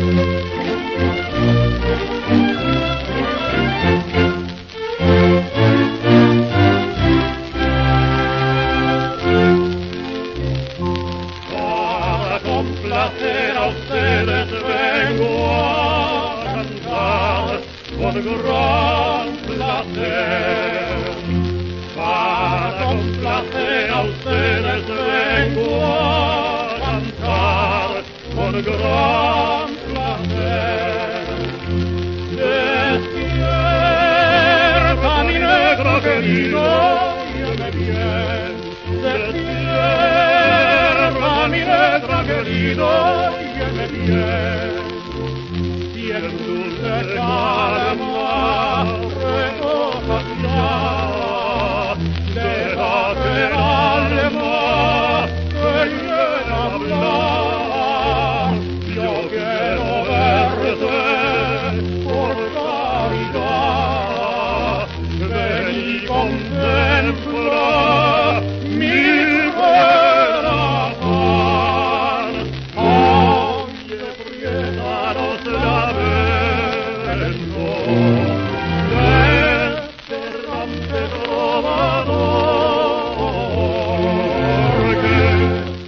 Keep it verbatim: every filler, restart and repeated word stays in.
complacer a ustedes vengo a cantar con gran placer. Para complacer a ustedes vengo a cantar con gran placer. Despierta mi negro querido, óyeme bien, despierta mi negro querido, óyeme bien. Y en dulce calma recojas ya, deja que el alma te llene a hablar. Yo quiero verte